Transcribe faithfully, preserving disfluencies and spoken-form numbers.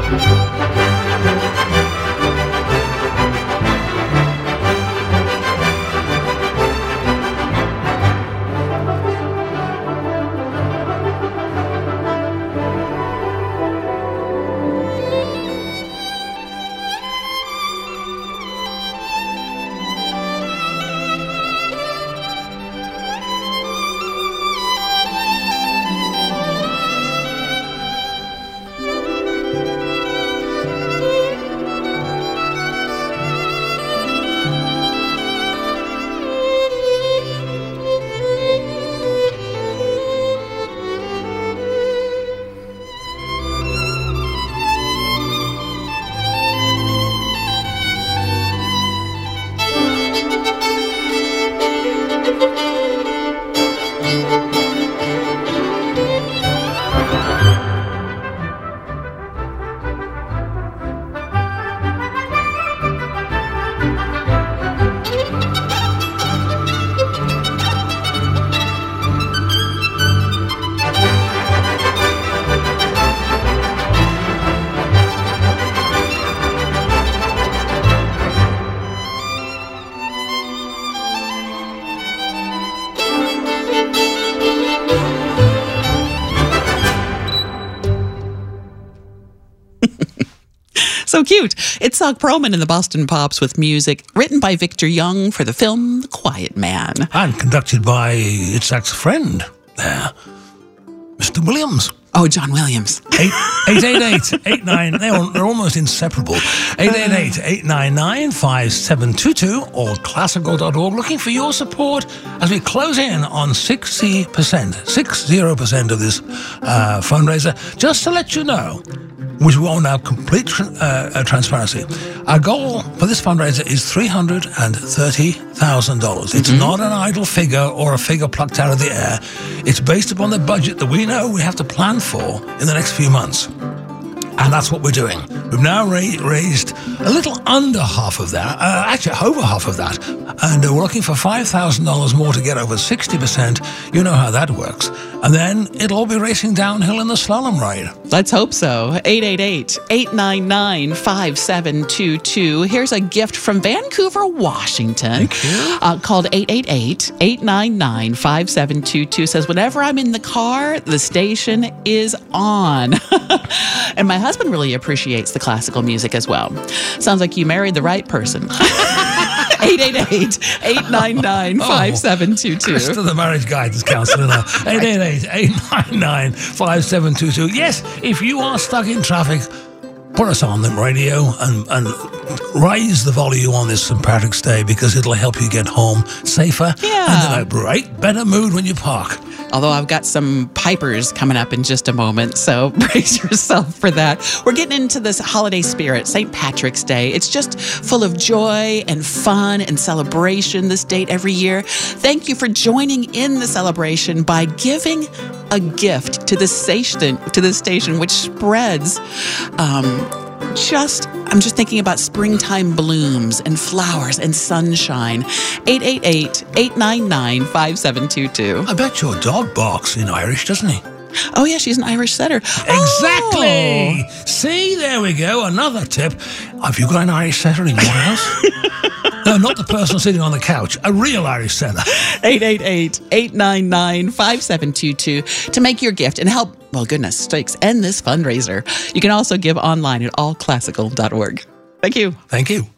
So cute. It's Zog Perlman and the Boston Pops with music written by Victor Young for the film The Quiet Man. And conducted by Itzhak's friend there, Mister Williams. Oh, John Williams. eight eight eight, eight nine nine, they're, they're almost inseparable. eight eight eight, eight nine nine, five seven two two or classical dot org. Looking for your support as we close in on sixty percent, sixty percent of this uh, fundraiser. Just to let you know, which we will now complete uh, uh, transparency. Our goal for this fundraiser is three hundred thirty thousand dollars. It's mm-hmm. not an idle figure or a figure plucked out of the air. It's based upon the budget that we know we have to plan for in the next few months. And that's what we're doing. We've now ra- raised a little under half of that, uh, actually over half of that, and uh, we're looking for five thousand dollars more to get over sixty percent. You know how that works. And then it'll all be racing downhill in the slalom ride. Let's hope so. eight eight eight, eight nine nine, five seven two two. Here's a gift from Vancouver, Washington. Thank you. Uh, called eight eight eight, eight nine nine, five seven two two. Says, whenever I'm in the car, the station is on. And my husband really appreciates the classical music as well. Sounds like you married the right person. eight eight eight, eight nine nine, five seven two two. Chris to the marriage guidance counselor now. eight eight eight, eight nine nine, five seven two two. Yes, if you are stuck in traffic, put us on the radio and, and raise the volume on this Saint Patrick's Day, because it'll help you get home safer yeah. and in a bright, better mood when you park. Although I've got some pipers coming up in just a moment, so brace yourself for that. We're getting into this holiday spirit, Saint Patrick's Day. It's just full of joy and fun and celebration this date every year. Thank you for joining in the celebration by giving a gift to the station, to the station, which spreads um, just, I'm just thinking about springtime blooms and flowers and sunshine. eight eight eight, eight nine nine, five seven two two. I bet your dog barks in Irish, doesn't he? Oh, yeah, she's an Irish setter. Exactly. Oh. See, there we go. Another tip. Have you got an Irish setter in your house? No, not the person sitting on the couch. A real Irish setter. eight eight eight, eight nine nine, five seven two two to make your gift and help, well, goodness sakes, end this fundraiser. You can also give online at all classical dot org. Thank you. Thank you.